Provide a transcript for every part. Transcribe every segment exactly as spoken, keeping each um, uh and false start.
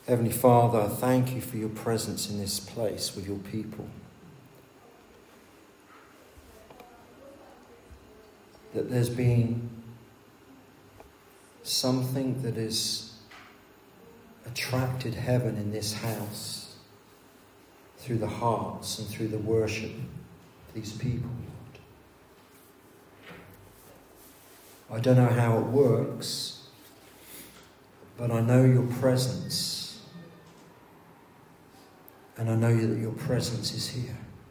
Heavenly Father, I thank you for your presence in this place with your people. That there's been something that has attracted heaven in this house through the hearts and through the worship of these people, Lord. I don't know how it works, but I know your presence. And I know that your presence is here.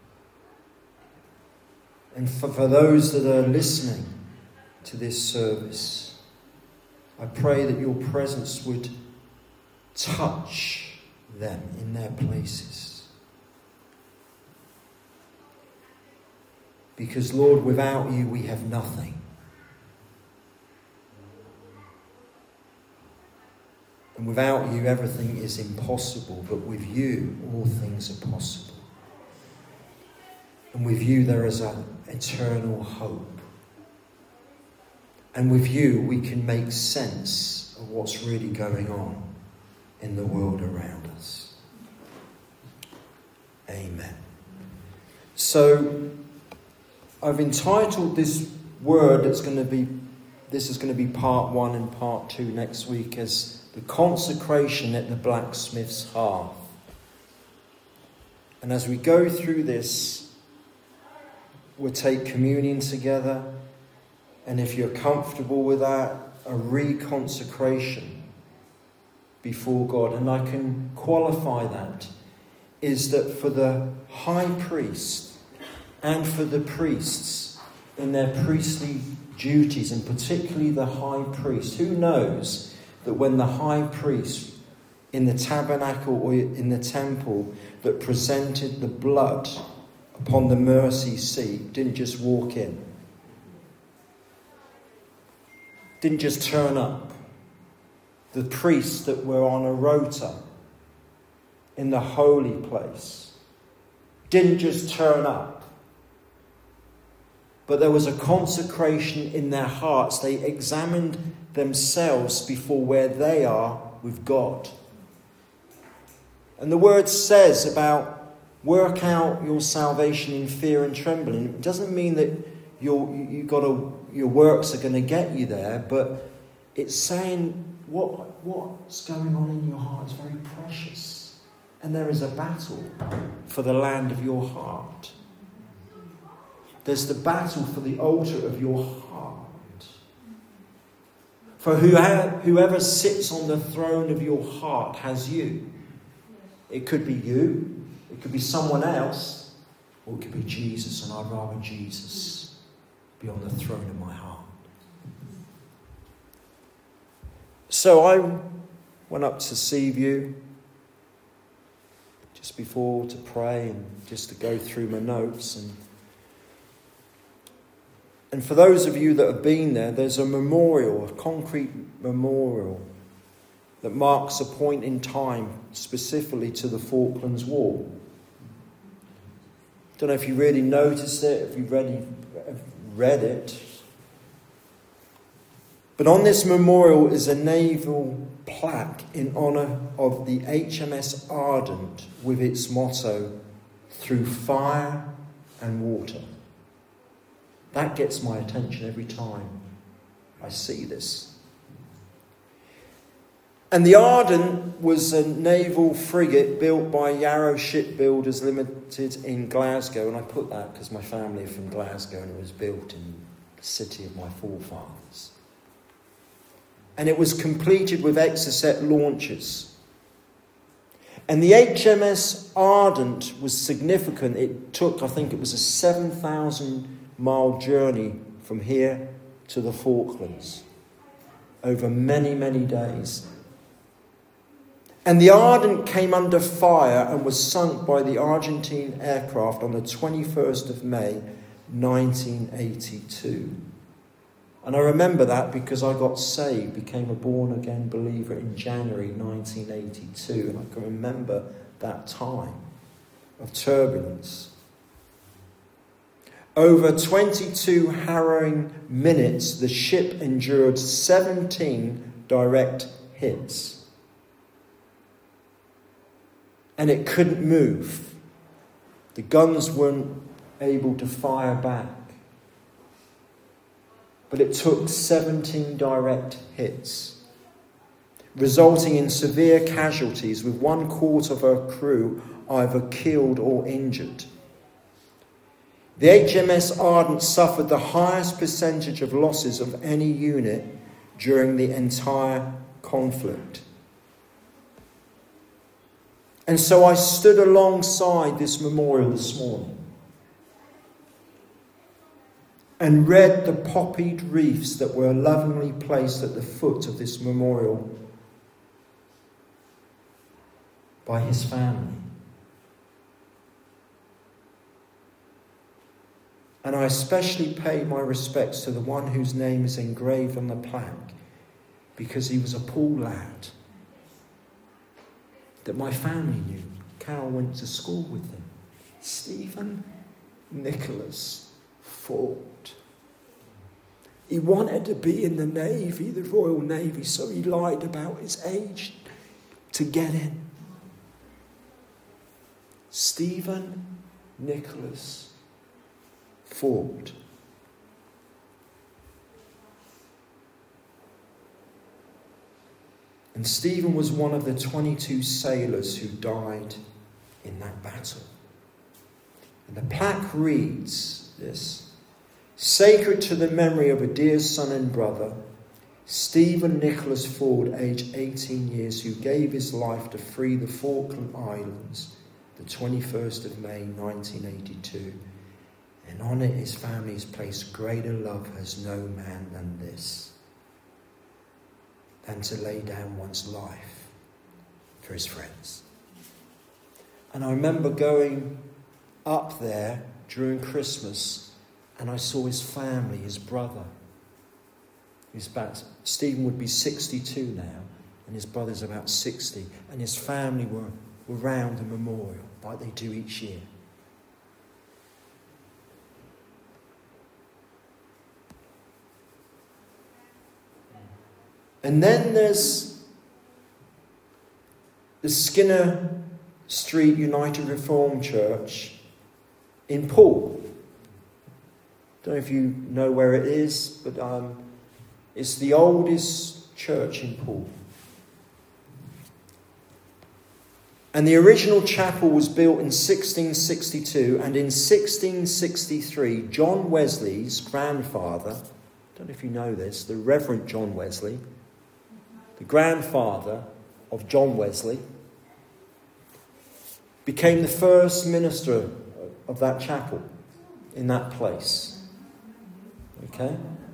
And for, for those that are listening to this service, I pray that your presence would touch them in their places. Because, Lord, without you we have nothing. And without you, everything is impossible. But with you, all things are possible. And with you, there is an eternal hope. And with you, we can make sense of what's really going on in the world around us. Amen. So, I've entitled this word that's going to be, this is going to be part one and part two next week, as the consecration at the blacksmith's hearth. And as we go through this, we'll take communion together. And if you're comfortable with that, a reconsecration before God. And I can qualify that, is that for the high priest and for the priests in their priestly duties, and particularly the high priest, who knows that when the high priest in the tabernacle or in the temple that presented the blood upon the mercy seat didn't just walk in, didn't just turn up. The priests that were on a rota in the holy place didn't just turn up, but there was a consecration in their hearts. They examined themselves before where they are with God. And the word says about work out your salvation in fear and trembling. It doesn't mean that your you got to, your works are going to get you there, but it's saying what what's going on in your heart is very precious, and there is a battle for the land of your heart. There's the battle for the altar of your heart. For whoever, whoever sits on the throne of your heart has you. It could be you, it could be someone else, or it could be Jesus, and I'd rather Jesus be on the throne of my heart. So I went up to Seaview just before to pray and just to go through my notes. And And for those of you that have been there, there's a memorial, a concrete memorial that marks a point in time specifically to the Falklands War. Don't know if you really noticed it, if you've really read it. But on this memorial is a naval plaque in honour of the H M S Ardent with its motto, "Through fire and water." That gets my attention every time I see this. And the Ardent was a naval frigate built by Yarrow Shipbuilders Limited in Glasgow. And I put that because my family are from Glasgow and it was built in the city of my forefathers. And it was completed with Exocet launchers. And the H M S Ardent was significant. It took, I think it was a seven thousand mile journey from here to the Falklands over many, many days. And the Ardent came under fire and was sunk by the Argentine aircraft on the twenty-first of May, nineteen eighty-two. And I remember that because I got saved, became a born-again believer in January nineteen eighty-two. And I can remember that time of turbulence. Over twenty-two harrowing minutes, the ship endured seventeen direct hits. and it couldn't move. The guns weren't able to fire back. But it took seventeen direct hits, resulting in severe casualties, with one quarter of her crew either killed or injured. The H M S Ardent suffered the highest percentage of losses of any unit during the entire conflict. And so I stood alongside this memorial this morning and read the poppied wreaths that were lovingly placed at the foot of this memorial by his family. And I especially paid my respects to the one whose name is engraved on the plaque, because he was a Poole lad that my family knew. Carol went to school with him. Stephen Nicholas Ford. He wanted to be in the Navy, the Royal Navy, so he lied about his age to get in. Stephen Nicholas Ford. And Stephen was one of the twenty-two sailors who died in that battle. And the plaque reads this: "Sacred to the memory of a dear son and brother, Stephen Nicholas Ford, aged eighteen years, who gave his life to free the Falkland Islands the twenty-first of May nineteen eighty-two. And on it his family has placed greater love has no man than this, than to lay down one's life for his friends." And I remember going up there during Christmas, and I saw his family, his brother. He's about, Stephen would be sixty-two now, and his brother's about sixty, and his family were, were round the memorial, like they do each year. And then there's the Skinner Street United Reformed Church in Poole. Don't know if you know where it is, but um, it's the oldest church in Poole. And the original chapel was built in sixteen sixty-two, and in sixteen sixty-three, John Wesley's grandfather, I don't know if you know this, the Reverend John Wesley, the grandfather of John Wesley, became the first minister of that chapel in that place. Okay?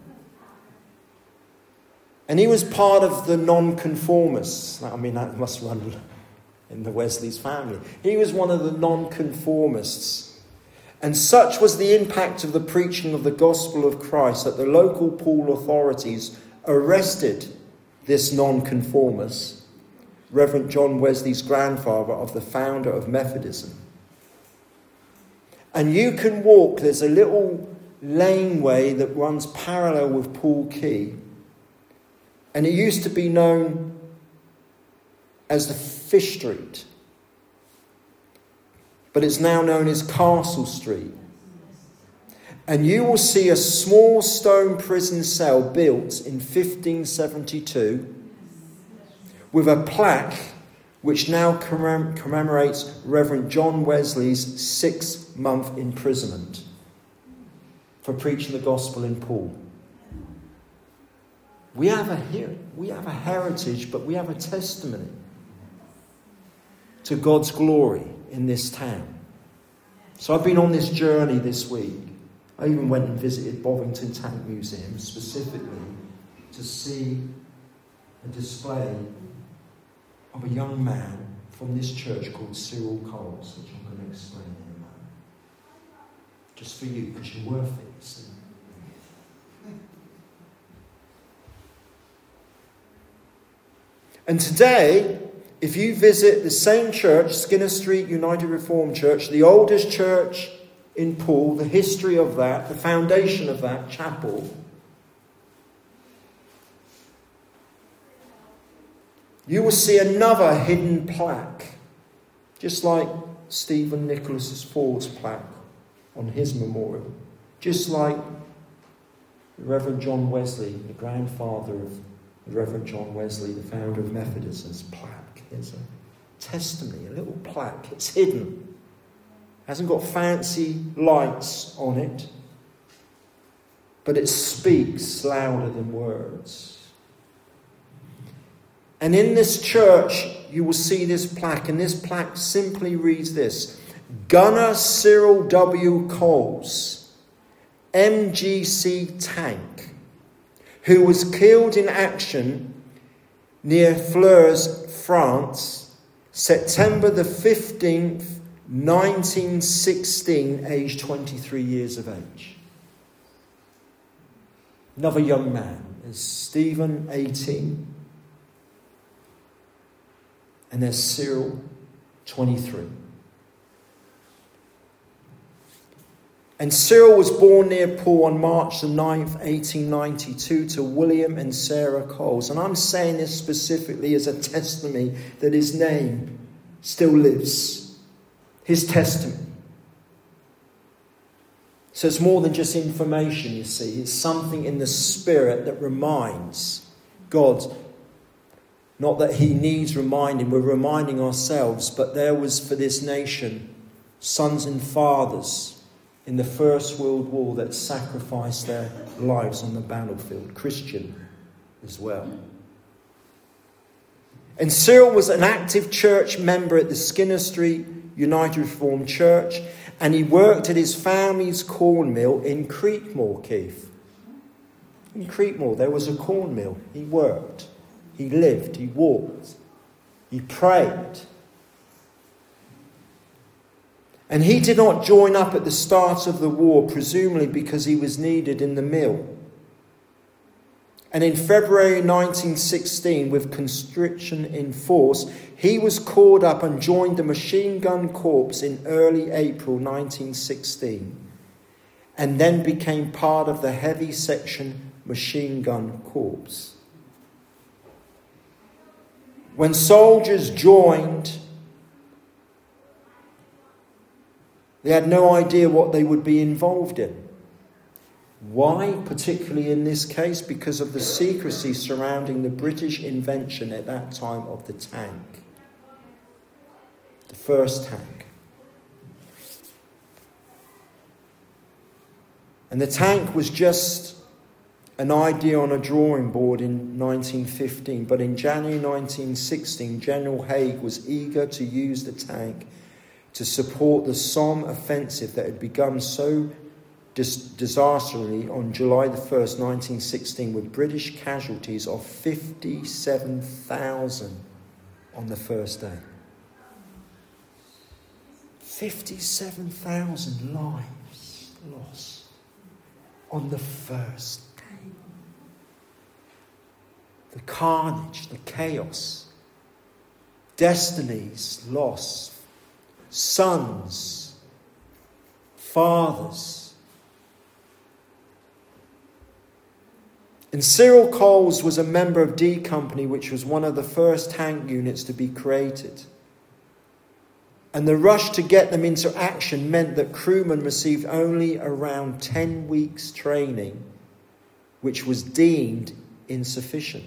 And he was part of the nonconformists. I mean, that must run in the Wesley's family. He was one of the nonconformists. And such was the impact of the preaching of the gospel of Christ that the local Poole authorities arrested this nonconformist, Reverend John Wesley's grandfather, of the founder of Methodism. And you can walk, there's a little laneway that runs parallel with Poole Quay, and it used to be known as the Fish Street, but it's now known as Castle Street. And you will see a small stone prison cell built in fifteen seventy-two with a plaque which now commem- commemorates Reverend John Wesley's six-month imprisonment for preaching the gospel in Poole. We have a her- we have a heritage, but we have a testimony to God's glory in this town. So I've been on this journey this week. I even went and visited Bovington Tank Museum specifically to see a display of a young man from this church called Cyril Coles, which I'm going to explain in a moment. Just for you, because you're worth it, you see. And today, if you visit the same church, Skinner Street United Reformed Church, the oldest church in Poole, the history of that, the foundation of that chapel, you will see another hidden plaque Just like Stephen Nicholas Ford's plaque on his memorial. Just like the Reverend John Wesley, the grandfather of the Reverend John Wesley, the founder of Methodism's plaque. There's a testimony, a little plaque. It's hidden. Hasn't got fancy lights on it. But it speaks louder than words. And in this church, you will see this plaque. And this plaque simply reads this: Gunner Cyril W. Coles, M G C tank, who was killed in action near Flers, France, September the fifteenth, nineteen sixteen, aged twenty-three years of age. Another young man is Stephen, eighteen. And there's Cyril, twenty-three. And Cyril was born near Poole on March the ninth, eighteen ninety-two, to William and Sarah Coles. And I'm saying this specifically as a testimony that his name still lives. His testimony. So it's more than just information, you see. It's something in the spirit that reminds God. Not that he needs reminding, we're reminding ourselves, but there was for this nation sons and fathers in the First World War that sacrificed their lives on the battlefield, Christian as well. And Cyril was an active church member at the Skinner Street United Reformed Church, and he worked at his family's corn mill in Creekmore, Keith. In Creekmore, there was a corn mill. He worked. He lived, he walked, he prayed. And he did not join up at the start of the war, presumably because he was needed in the mill. And in February nineteen sixteen, with conscription in force, he was called up and joined the Machine Gun Corps in early April nineteen sixteen, and then became part of the Heavy Section Machine Gun Corps. When soldiers joined, they had no idea what they would be involved in. Why, particularly in this case? Because of the secrecy surrounding the British invention at that time of the tank. The first tank. And the tank was just an idea on a drawing board in nineteen fifteen, but in January nineteen sixteen, General Haig was eager to use the tank to support the Somme offensive that had begun so dis- disastrously on July the first, nineteen sixteen, with British casualties of fifty-seven thousand on the first day. fifty-seven thousand lives lost on the first day. The carnage, the chaos, destinies lost, sons, fathers. And Cyril Coles was a member of D Company, which was one of the first tank units to be created. And the rush to get them into action meant that crewmen received only around ten weeks training, which was deemed insufficient.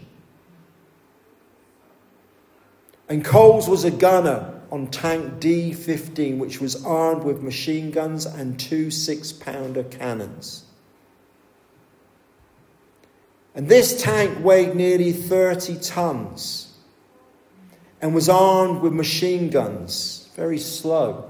And Coles was a gunner on tank D fifteen, which was armed with machine guns and two six-pounder cannons. And this tank weighed nearly thirty tons and was armed with machine guns, very slow,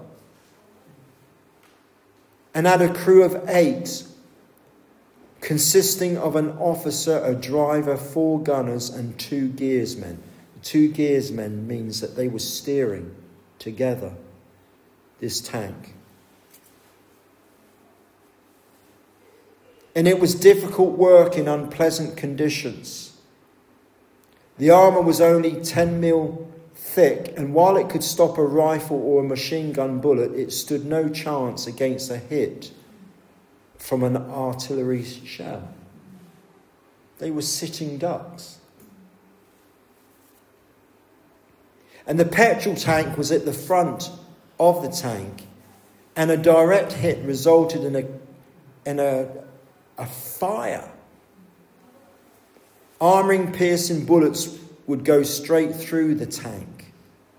and had a crew of eight, consisting of an officer, a driver, four gunners, and two gearsmen. Two gearsmen means that they were steering together this tank. And it was difficult work in unpleasant conditions. The armour was only ten mil thick, and while it could stop a rifle or a machine gun bullet, it stood no chance against a hit from an artillery shell. They were sitting ducks. And the petrol tank was at the front of the tank. And a direct hit resulted in a, in a, a fire. Armor-piercing bullets would go straight through the tank.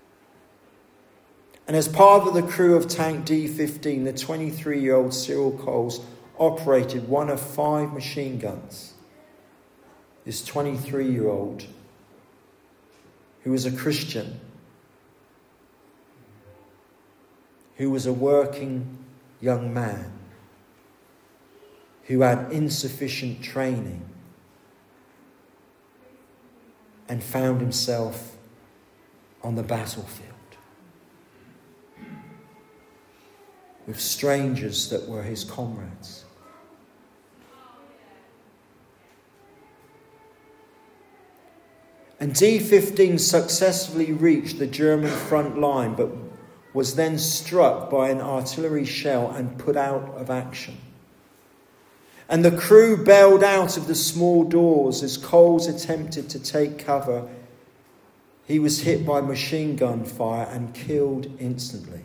And as part of the crew of Tank D fifteen, the twenty-three-year-old Cyril Coles operated one of five machine guns. This twenty-three-year-old, who was a Christian, who was a working young man, who had insufficient training, and found himself on the battlefield with strangers that were his comrades. And D fifteen successfully reached the German front line, but was then struck by an artillery shell and put out of action. And the crew bailed out of the small doors as Coles attempted to take cover. He was hit by machine gun fire and killed instantly.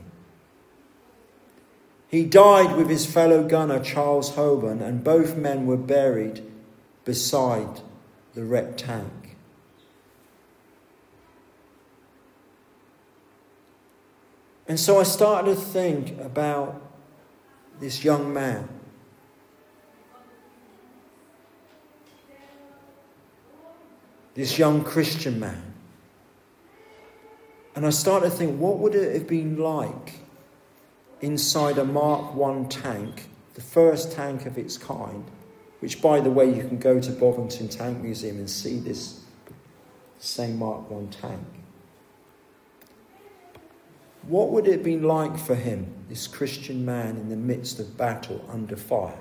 He died with his fellow gunner Charles Hoban, and both men were buried beside the wrecked tank. And so I started to think about this young man. This young Christian man. And I started to think, what would it have been like inside a Mark one tank, the first tank of its kind, which, by the way, you can go to Bovington Tank Museum and see this same Mark one tank. What would it have been like for him, this Christian man in the midst of battle under fire?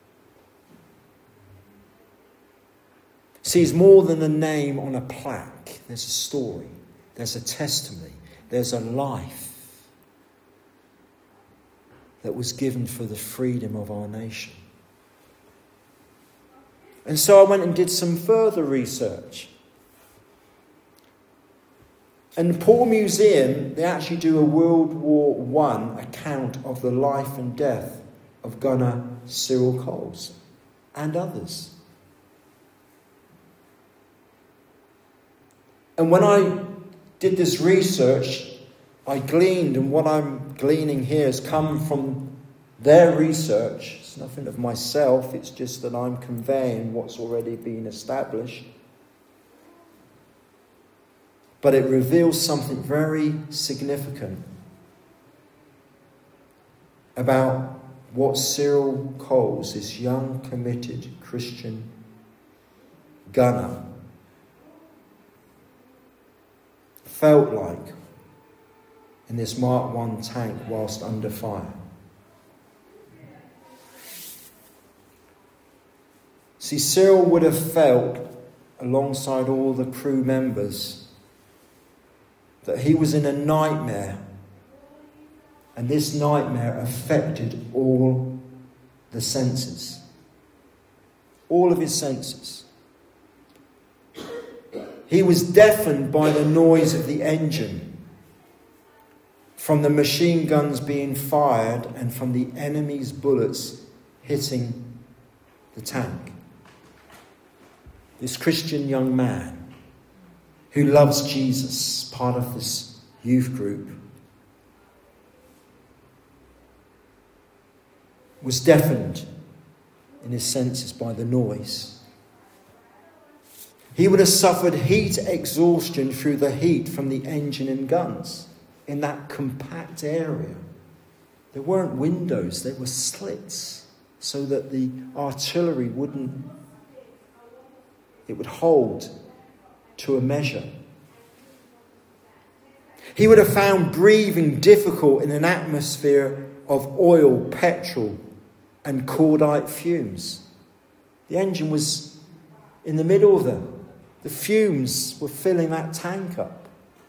See, it's more than a name on a plaque. There's a story. There's a testimony. There's a life that was given for the freedom of our nation. And so I went and did some further research. And the Paul Museum, they actually do a World War One account of the life and death of gunner Cyril Coles and others. And when I did this research, I gleaned, and what I'm gleaning here has come from their research. It's nothing of myself, it's just that I'm conveying what's already been established. But it reveals something very significant about what Cyril Coles, this young, committed Christian gunner, felt like in this Mark one tank whilst under fire. See, Cyril would have felt, alongside all the crew members, that he was in a nightmare, and this nightmare affected all the senses. All of his senses. He was deafened by the noise of the engine, from the machine guns being fired and from the enemy's bullets hitting the tank. This Christian young man who loves Jesus, part of this youth group, was deafened in his senses by the noise. He would have suffered heat exhaustion through the heat from the engine and guns in that compact area. There weren't windows, there were slits so that the artillery wouldn't, it would hold to a measure. He would have found breathing difficult in an atmosphere of oil, petrol, and cordite fumes. The engine was in the middle of them. The fumes were filling that tank up.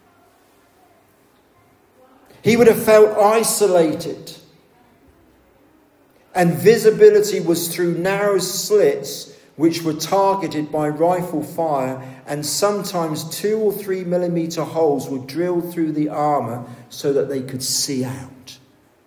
He would have felt isolated, and visibility was through narrow slits which were targeted by rifle fire, and sometimes two or three millimeter holes were drilled through the armour so that they could see out.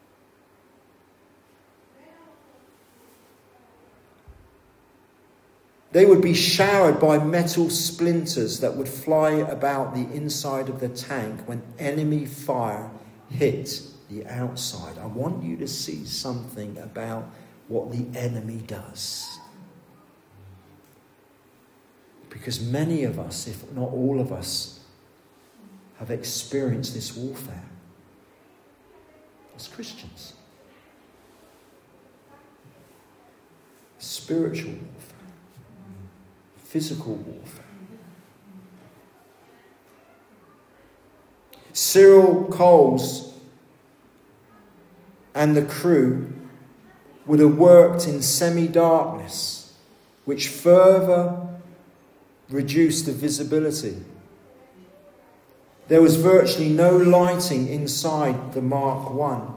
They would be showered by metal splinters that would fly about the inside of the tank when enemy fire hit the outside. I want you to see something about what the enemy does. Because many of us, if not all of us, have experienced this warfare as Christians. Spiritual warfare, physical warfare. Cyril Coles and the crew would have worked in semi-darkness, which further reduced the visibility. There was virtually no lighting inside the Mark one.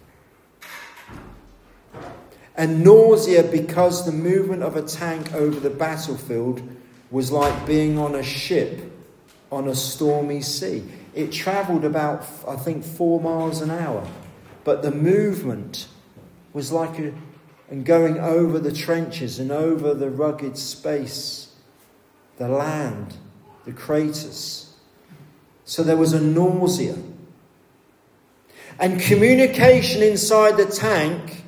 And nausea because the movement of a tank over the battlefield was like being on a ship on a stormy sea. It travelled about, I think, four miles an hour. But the movement was like a, and going over the trenches and over the rugged space, the land, the craters. So there was a nausea. And communication inside the tank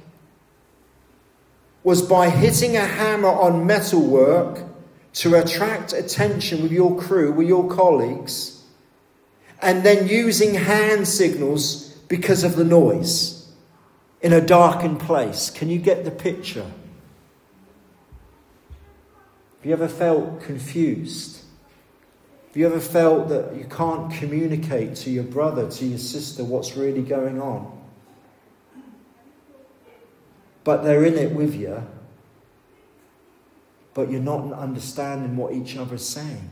was by hitting a hammer on metalwork to attract attention with your crew, with your colleagues, and then using hand signals because of the noise in a darkened place. Can you get the picture? Have you ever felt confused? Have you ever felt that you can't communicate to your brother, to your sister, what's really going on? But they're in it with you, but you're not understanding what each other's saying.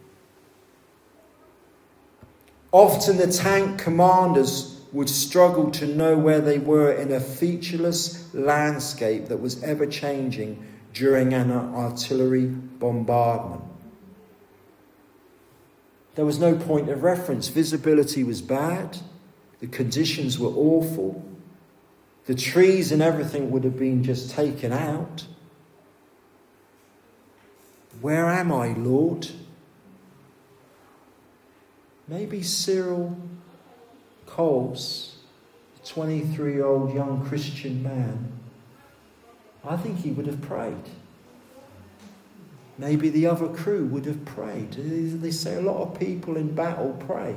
Often the tank commanders would struggle to know where they were in a featureless landscape that was ever changing during an artillery bombardment. There was no point of reference. Visibility was bad. The conditions were awful. The trees and everything would have been just taken out. Where am I, Lord? Maybe Cyril Coles, a twenty-three-year-old young Christian man, I think he would have prayed. Maybe the other crew would have prayed. They say a lot of people in battle pray.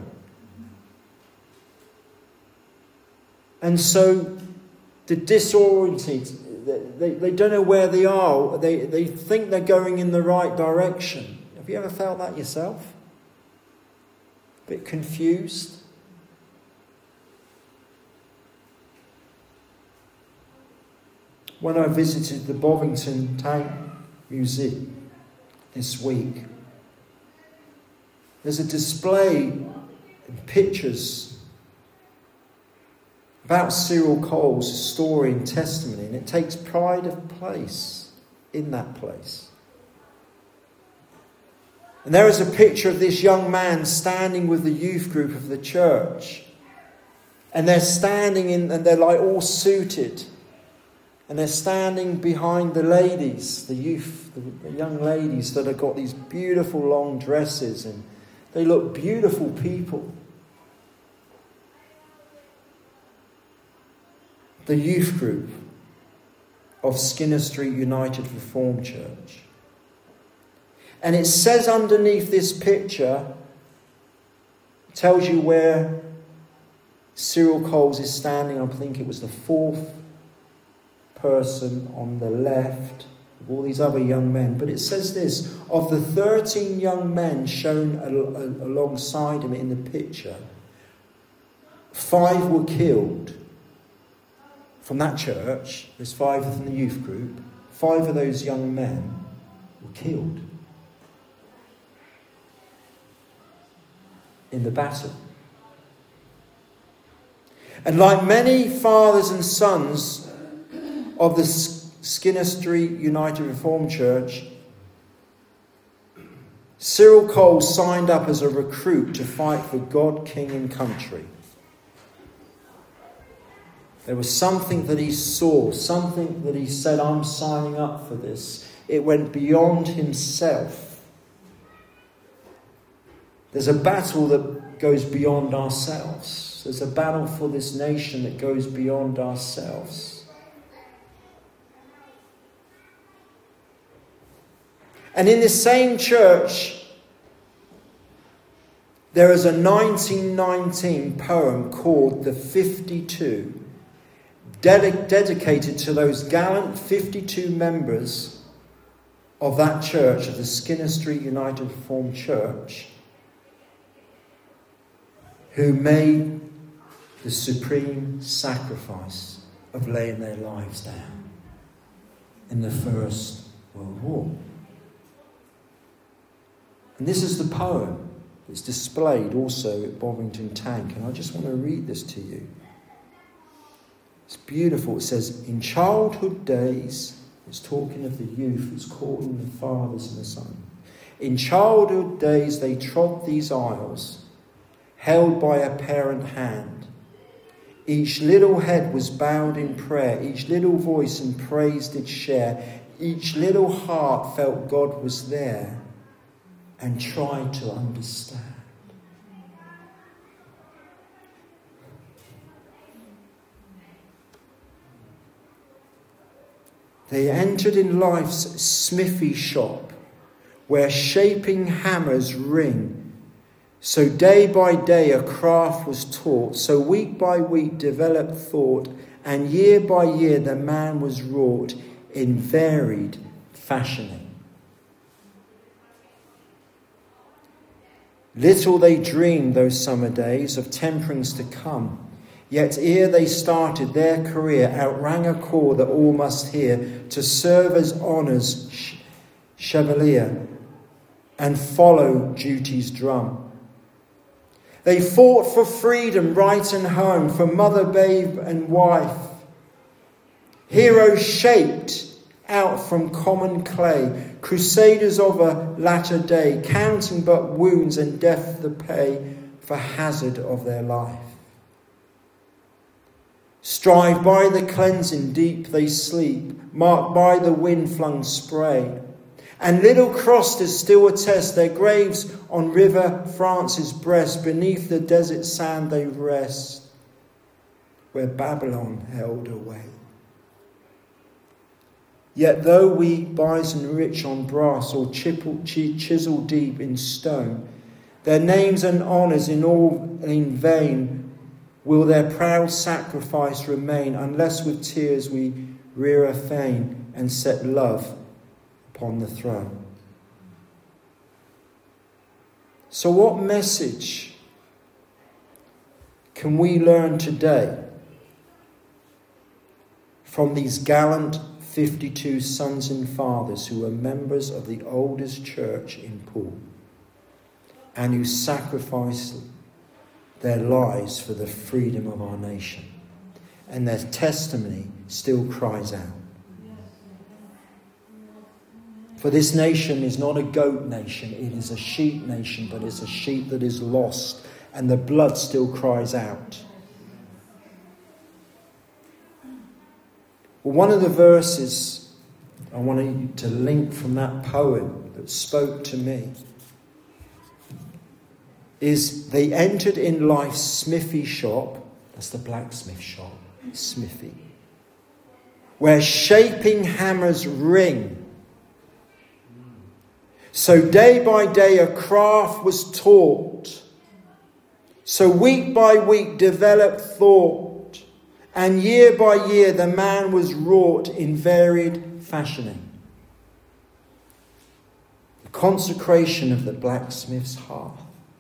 And so the disoriented, they, they don't know where they are. They, they think they're going in the right direction. Have you ever felt that yourself? A bit confused? When I visited the Bovington Tank Museum this week, there's a display and pictures about Cyril Coles' story and testimony, and it takes pride of place in that place. And there is a picture of this young man standing with the youth group of the church, and they're standing in, and they're like all suited. And they're standing behind the ladies, the youth, the young ladies that have got these beautiful long dresses, and they look beautiful people. The youth group of Skinner Street United Reformed Church. And it says underneath this picture, tells you where Cyril Coles is standing. I think it was the fourth person on the left of all these other young men. But it says this: of the thirteen young men shown al- al- alongside him in the picture, five were killed from that church. There's five in the youth group. Five of those young men were killed in the battle. And like many fathers and sons of the Skinner Street United Reformed Church, Cyril Cole signed up as a recruit to fight for God, King and country. There was something that he saw, something that he said, I'm signing up for this. It went beyond himself. There's a battle that goes beyond ourselves. There's a battle for this nation that goes beyond ourselves. And in this same church, there is a nineteen nineteen poem called The fifty-two, ded- dedicated to those gallant fifty-two members of that church, of the Skinner Street United Reformed Church, who made the supreme sacrifice of laying their lives down in the First World War. And this is the poem that's displayed also at Bovington Tank. And I just want to read this to you. It's beautiful. It says, in childhood days, it's talking of the youth, it's calling the fathers and the sons. In childhood days they trod these aisles, held by a parent hand. Each little head was bowed in prayer, each little voice in praise did share, each little heart felt God was there and tried to understand. They entered in life's smithy shop, where shaping hammers ring. So day by day a craft was taught, so week by week developed thought, and year by year the man was wrought in varied fashioning. Little they dreamed those summer days of temperings to come, yet ere they started their career, outrang a call that all must hear, to serve as honour's chevalier and follow duty's drum. They fought for freedom, right and home, for mother, babe and wife. Heroes shaped out from common clay, crusaders of a latter day, counting but wounds and death the pay for hazard of their life. Strive by the cleansing deep they sleep, marked by the wind-flung spray. And little crosters still attest their graves on River France's breast, beneath the desert sand they rest, where Babylon held away. Yet though we bison rich on brass or chisel deep in stone, their names and honours in all in vain will their proud sacrifice remain, unless with tears we rear a fane and set love upon the throne. So what message can we learn today from these gallant fifty-two sons and fathers who were members of the oldest church in Poole and who sacrificed their lives for the freedom of our nation? And their testimony still cries out. For this nation is not a goat nation, it is a sheep nation, but it's a sheep that is lost, and the blood still cries out. Well, one of the verses I wanted to link from that poem that spoke to me is, they entered in life's smithy shop, that's the blacksmith shop, smithy, where shaping hammers ring. So day by day a craft was taught, so week by week developed thought, and year by year the man was wrought in varied fashioning. The consecration of the blacksmith's hearth.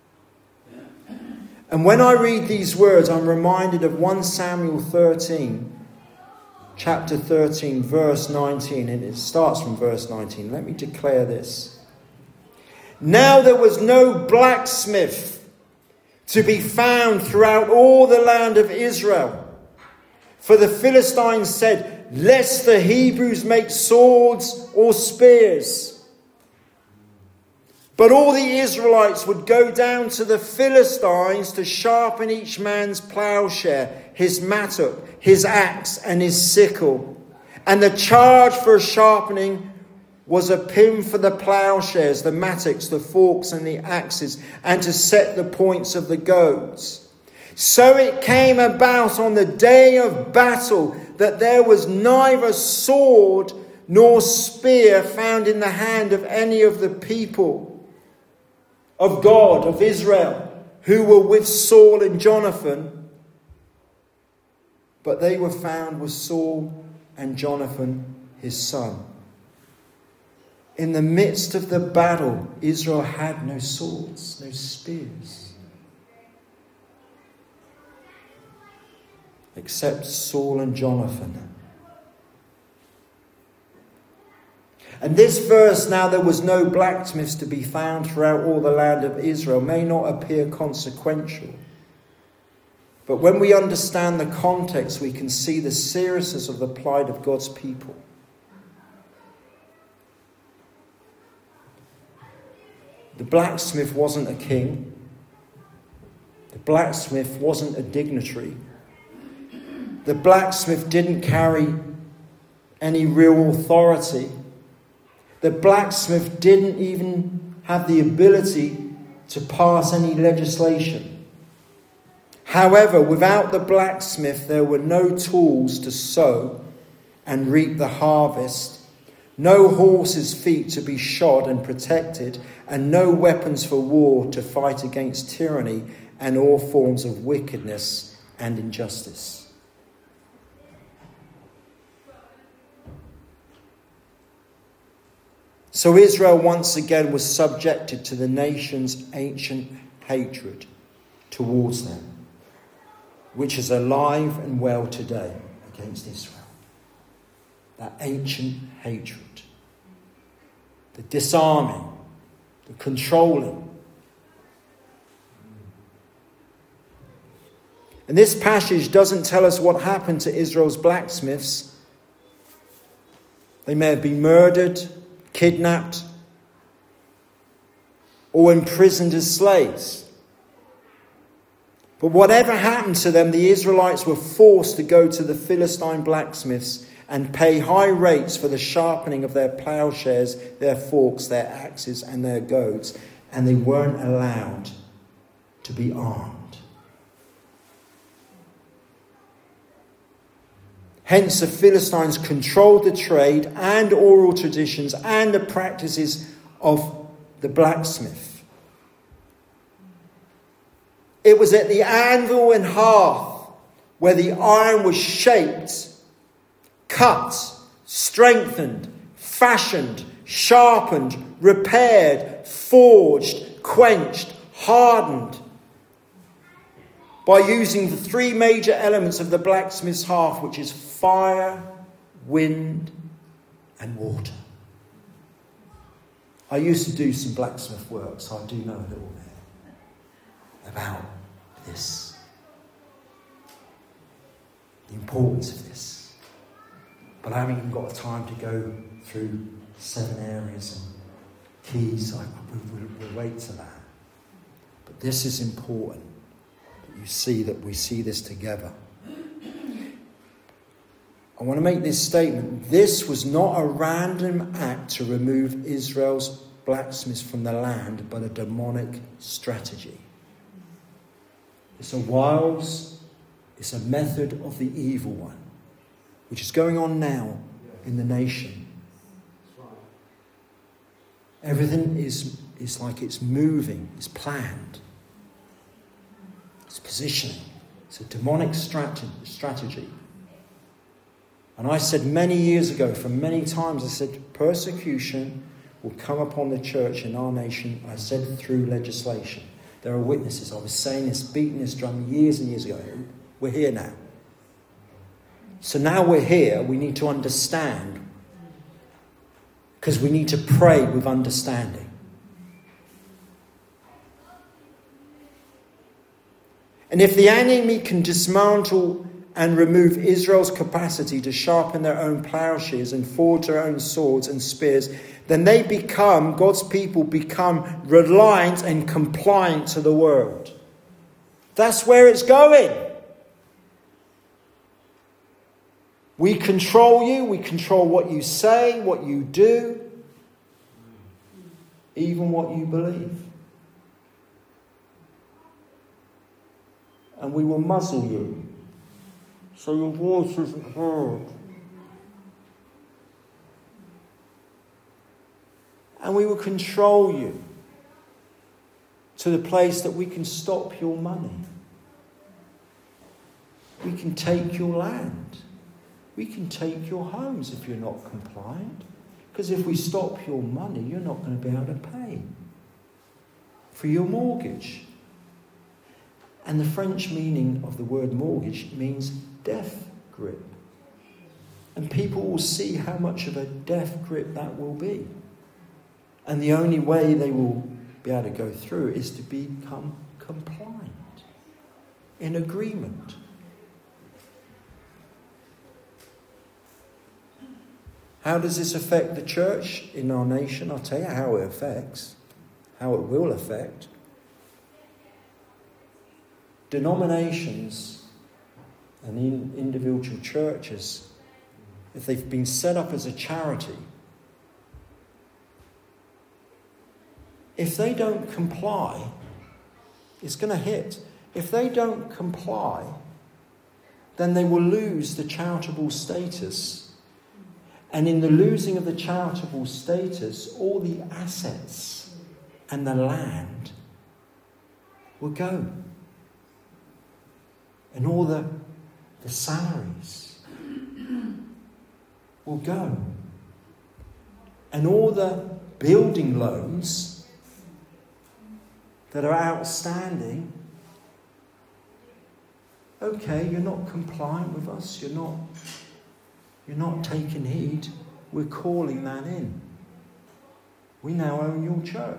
And when I read these words, I'm reminded of First Samuel thirteen, chapter thirteen, verse nineteen, and it starts from verse nineteen. Let me declare this. Now there was no blacksmith to be found throughout all the land of Israel. For the Philistines said, lest the Hebrews make swords or spears. But all the Israelites would go down to the Philistines to sharpen each man's plowshare, his mattock, his axe, and his sickle. And the charge for sharpening was a pin for the plowshares, the mattocks, the forks, and the axes, and to set the points of the goads. So it came about on the day of battle that there was neither sword nor spear found in the hand of any of the people of God, of Israel, who were with Saul and Jonathan. But they were found with Saul and Jonathan, his son. In the midst of the battle, Israel had no swords, no spears, except Saul and Jonathan. And this verse, now there was no blacksmiths to be found throughout all the land of Israel, may not appear consequential. But when we understand the context, we can see the seriousness of the plight of God's people. The blacksmith wasn't a king. The blacksmith wasn't a dignitary. The blacksmith didn't carry any real authority. The blacksmith didn't even have the ability to pass any legislation. However, without the blacksmith, there were no tools to sow and reap the harvest, no horses' feet to be shod and protected, and no weapons for war to fight against tyranny and all forms of wickedness and injustice. So Israel once again was subjected to the nation's ancient hatred towards them, which is alive and well today against Israel. That ancient hatred, the disarming, the controlling. And this passage doesn't tell us what happened to Israel's blacksmiths. They may have been murdered, kidnapped, or imprisoned as slaves. But whatever happened to them, the Israelites were forced to go to the Philistine blacksmiths and pay high rates for the sharpening of their plowshares, their forks, their axes, and their goads. And they weren't allowed to be armed. Hence, the Philistines controlled the trade and oral traditions and the practices of the blacksmith. It was at the anvil and hearth where the iron was shaped, cut, strengthened, fashioned, sharpened, repaired, forged, quenched, hardened, by using the three major elements of the blacksmith's hearth, which is fire, wind, and water. I used to do some blacksmith work, so I do know a little bit about this. The importance of this. But I haven't even got time to go through seven areas and keys. I, we'll, we'll wait to that. But this is important. That you see that we see this together. I want to make this statement. This was not a random act to remove Israel's blacksmiths from the land, but a demonic strategy. It's a wiles, it's a method of the evil one, which is going on now in the nation. Everything is, is like it's moving, it's planned, it's positioning. It's a demonic strategy. And I said many years ago, from many times, I said persecution will come upon the church in our nation. I said through legislation. There are witnesses. I was saying this, beating this drum years and years ago. We're here now. So now we're here, we need to understand. Because we need to pray with understanding. And if the enemy can dismantle and remove Israel's capacity to sharpen their own plowshares and forge their own swords and spears, then they become, God's people become reliant and compliant to the world. That's where it's going. We control you, we control what you say, what you do, even what you believe. And we will muzzle you, so your voice isn't heard. And we will control you to the place that we can stop your money. We can take your land. We can take your homes if you're not compliant. Because if we stop your money, you're not going to be able to pay for your mortgage. And the French meaning of the word mortgage means death grip. And people will see how much of a death grip that will be. And the only way they will be able to go through is to become compliant, in agreement. How does this affect the church in our nation? I'll tell you how it affects, how it will affect. Denominations and in individual churches, if they've been set up as a charity, if they don't comply, it's going to hit. If they don't comply, then they will lose the charitable status. And in the losing of the charitable status, all the assets and the land will go. And all the, the salaries will go. And all the building loans that are outstanding, okay, you're not compliant with us, you're not... You're not taking heed. We're calling that in. We now own your church.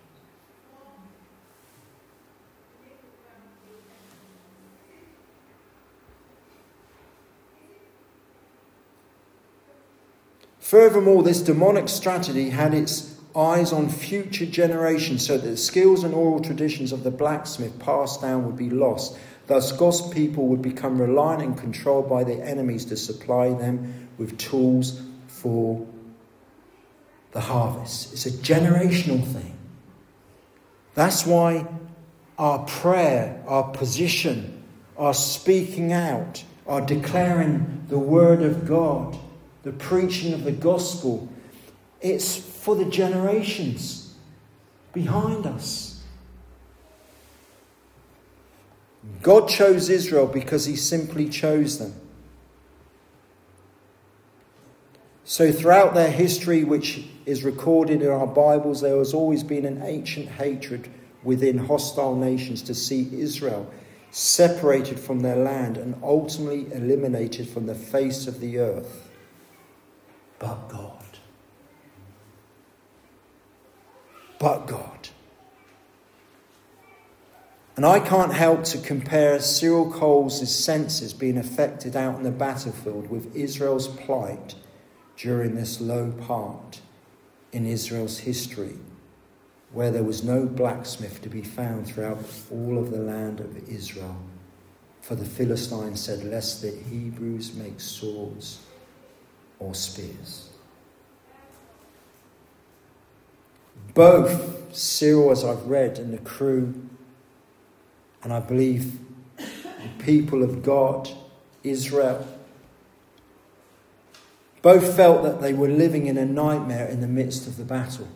Furthermore, this demonic strategy had its eyes on future generations so that the skills and oral traditions of the blacksmith passed down would be lost. Thus, God's people would become reliant and controlled by their enemies to supply them with tools for the harvest. It's a generational thing. That's why our prayer, our position, our speaking out, our declaring the word of God, the preaching of the gospel, it's for the generations behind us. God chose Israel because he simply chose them. So throughout their history, which is recorded in our Bibles, there has always been an ancient hatred within hostile nations to see Israel separated from their land and ultimately eliminated from the face of the earth. But God. But God. And I can't help to compare Cyril Coles' senses being affected out in the battlefield with Israel's plight during this low part in Israel's history, where there was no blacksmith to be found throughout all of the land of Israel. For the Philistines said, lest the Hebrews make swords or spears. Both Cyril, as I've read, and the crew, and I believe the people of God, Israel, both felt that they were living in a nightmare in the midst of the battle.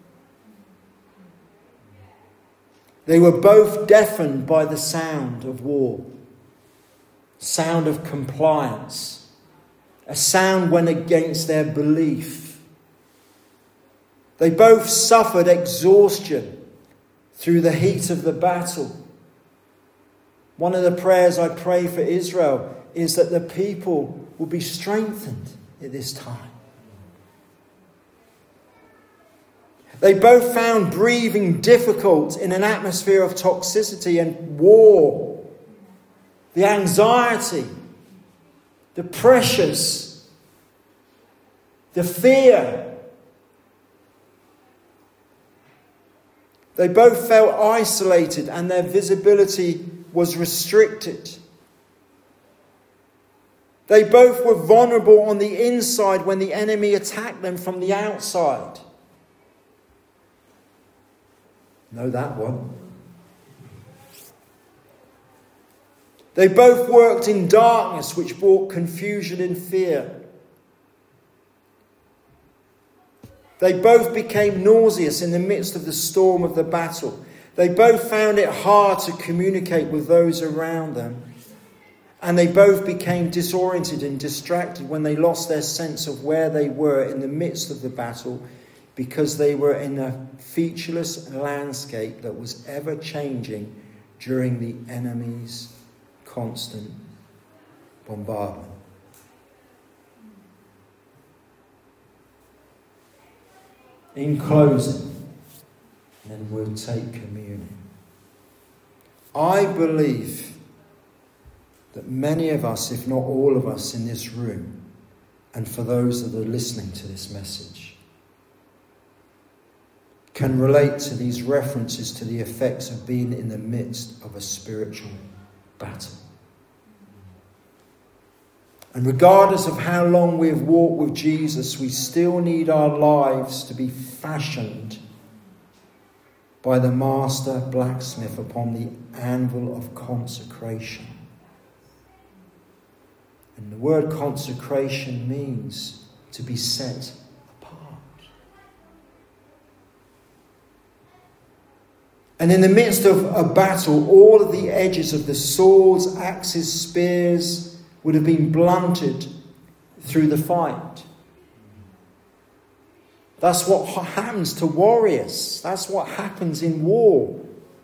They were both deafened by the sound of war, sound of compliance. A sound went against their belief. They both suffered exhaustion through the heat of the battle. One of the prayers I pray for Israel is that the people will be strengthened at this time. They both found breathing difficult in an atmosphere of toxicity and war. The anxiety the pressures, the fear. They both felt isolated and their visibility was restricted. They both were vulnerable on the inside when the enemy attacked them from the outside. Know that one. They both worked in darkness, which brought confusion and fear. They both became nauseous in the midst of the storm of the battle. They both found it hard to communicate with those around them. And they both became disoriented and distracted when they lost their sense of where they were in the midst of the battle, because they were in a featureless landscape that was ever changing during the enemy's constant bombardment. In closing, then we'll take communion. I believe that many of us, if not all of us in this room, and for those that are listening to this message, can relate to these references to the effects of being in the midst of a spiritual battle. And regardless of how long we have walked with Jesus, we still need our lives to be fashioned by the master blacksmith upon the anvil of consecration. And the word consecration means to be set apart. And in the midst of a battle, all of the edges of the swords, axes, spears would have been blunted through the fight. That's what happens to warriors. That's what happens in war.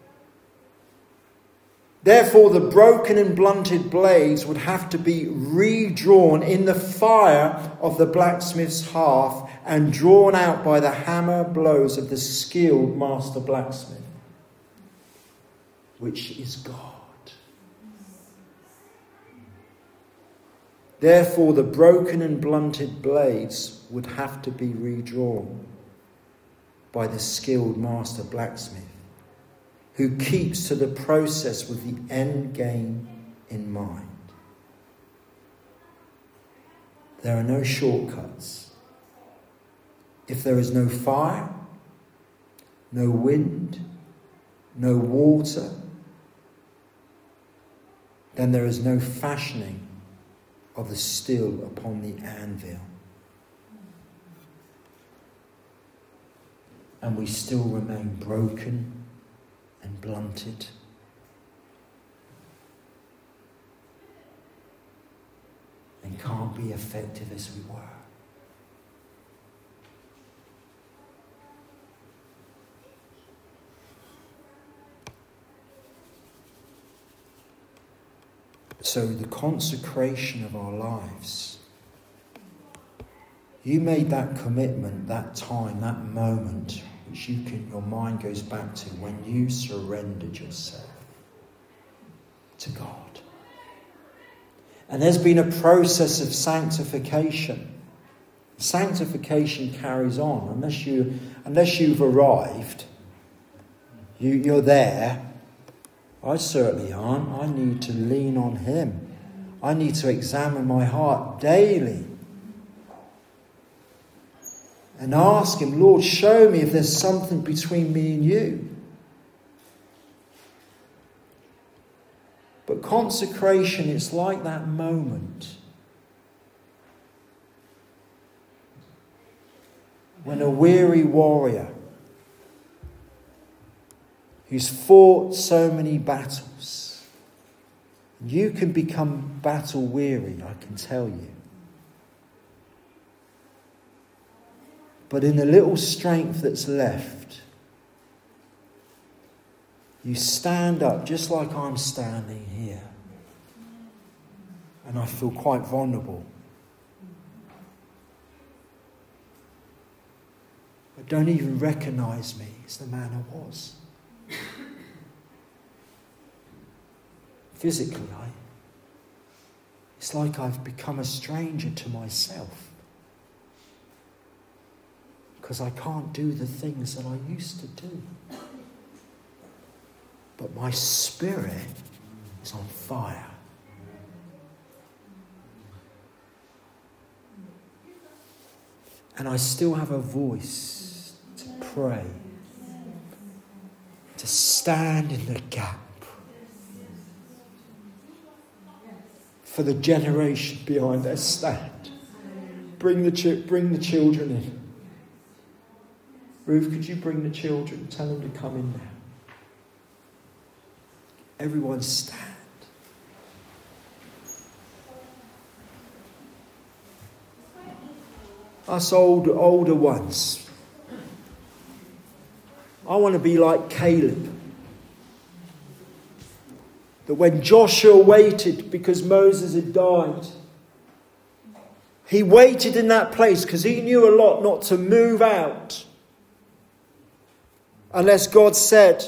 Therefore, the broken and blunted blades would have to be redrawn in the fire of the blacksmith's hearth and drawn out by the hammer blows of the skilled master blacksmith, which is God. Therefore, the broken and blunted blades would have to be redrawn by the skilled master blacksmith, who keeps to the process with the end game in mind. There are no shortcuts. If there is no fire, no wind, no water, then there is no fashioning of the steel upon the anvil. And we still remain broken and blunted. And can't be effective as we were. So the consecration of our lives, you made that commitment, that time, that moment, which you can, your mind goes back to when you surrendered yourself to God. And there's been a process of sanctification. Sanctification carries on unless you, unless you've arrived. You, you're there. I certainly aren't. I need to lean on him. I need to examine my heart daily and ask him, Lord, show me if there's something between me and you. But consecration is like that moment when a weary warrior who's fought so many battles, you can become battle weary, I can tell you. But in the little strength that's left, you stand up just like I'm standing here. And I feel quite vulnerable. But don't even recognise me as the man I was. Physically, I, it's like I've become a stranger to myself. Because I can't do the things that I used to do. But my spirit is on fire. And I still have a voice to pray, to stand in the gap for the generation behind us. Stand. Bring the ch- bring the children in. Ruth, could you bring the children? Tell them to come in now. Everyone stand. Us old, older ones. I want to be like Caleb. That when Joshua waited because Moses had died, he waited in that place because he knew a lot not to move out unless God said.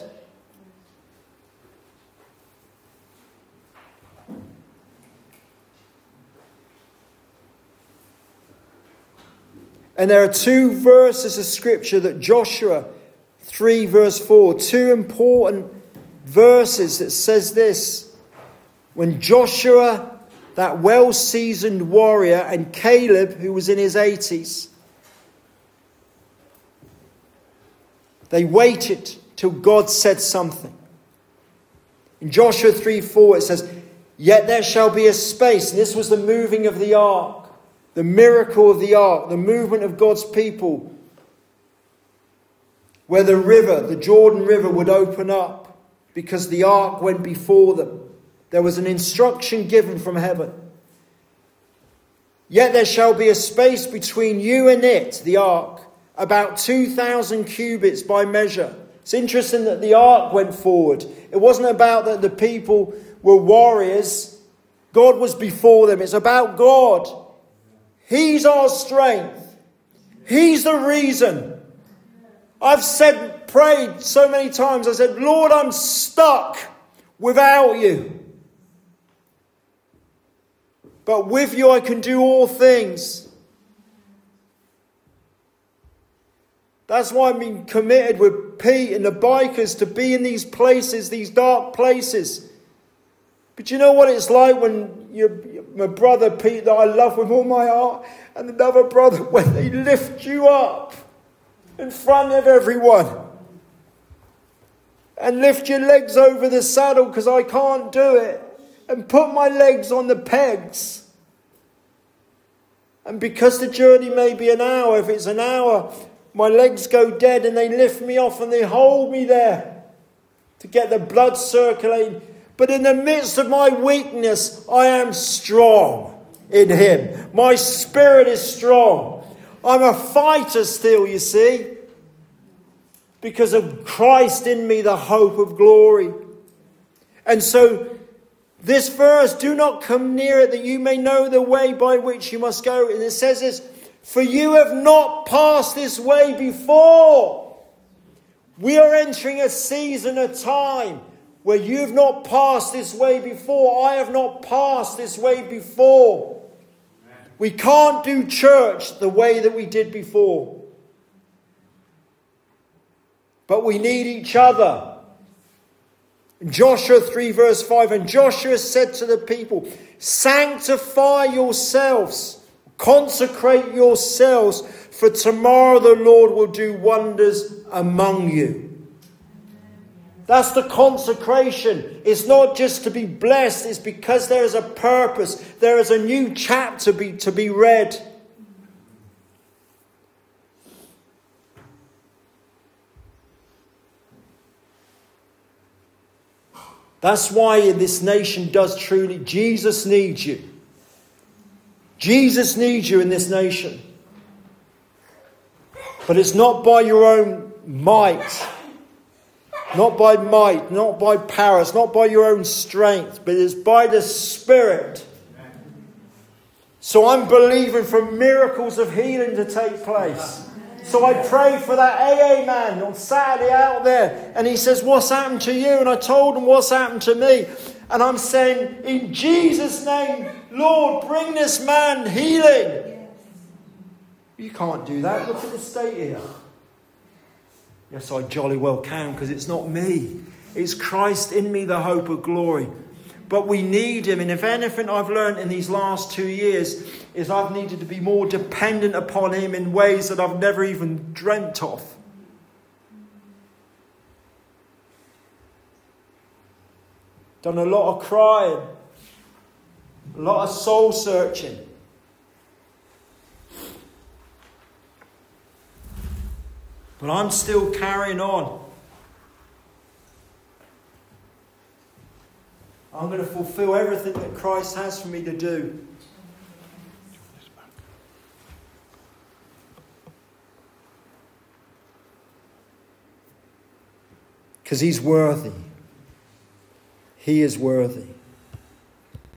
And there are two verses of scripture that Joshua three verse four, two important verses that says this. When Joshua, that well-seasoned warrior, and Caleb, who was in his eighties, they waited till God said something. In Joshua three four it says, "Yet there shall be a space," and this was the moving of the ark. The miracle of the ark, the movement of God's people, where the river, the Jordan River, would open up because the ark went before them. There was an instruction given from heaven. "Yet there shall be a space between you and it," the ark, "about two thousand cubits by measure." It's interesting that the ark went forward. It wasn't about that the people were warriors. God was before them. It's about God. He's our strength. He's the reason. I've said, prayed so many times. I said, "Lord, I'm stuck without you. But with you I can do all things." That's why I've been committed with Pete and the bikers to be in these places, these dark places. But you know what it's like when you, my brother Pete, that I love with all my heart, and another brother, when they lift you up in front of everyone and lift your legs over the saddle because I can't do it, and put my legs on the pegs. And because the journey may be an hour, if it's an hour, my legs go dead and they lift me off and they hold me there to get the blood circulating. But in the midst of my weakness, I am strong in Him. My spirit is strong. I'm a fighter still, you see, because of Christ in me, the hope of glory. And so this verse, "Do not come near it, that you may know the way by which you must go." And it says this, "For you have not passed this way before." We are entering a season, a time where you have not passed this way before. I have not passed this way before. We can't do church the way that we did before. But we need each other. In Joshua three verse five, "And Joshua said to the people, sanctify yourselves, consecrate yourselves, for tomorrow the Lord will do wonders among you." That's the consecration. It's not just to be blessed. It's because there is a purpose. There is a new chapter to be, to be read. That's why this nation does truly. Jesus needs you. Jesus needs you in this nation. But it's not by your own might. Not by might, not by power, it's not by your own strength, but it's by the Spirit. So I'm believing for miracles of healing to take place. So I prayed for that A A man on Saturday out there, and he says, "What's happened to you?" And I told him what's happened to me. And I'm saying, in Jesus' name, Lord, bring this man healing. You can't do that. Look at the state here. Yes, I jolly well can, because it's not me. It's Christ in me, the hope of glory. But we need him. And if anything I've learned in these last two years is I've needed to be more dependent upon him in ways that I've never even dreamt of. Done a lot of crying. A lot of soul searching. But I'm still carrying on. I'm going to fulfill everything that Christ has for me to do. Because he's worthy. He is worthy.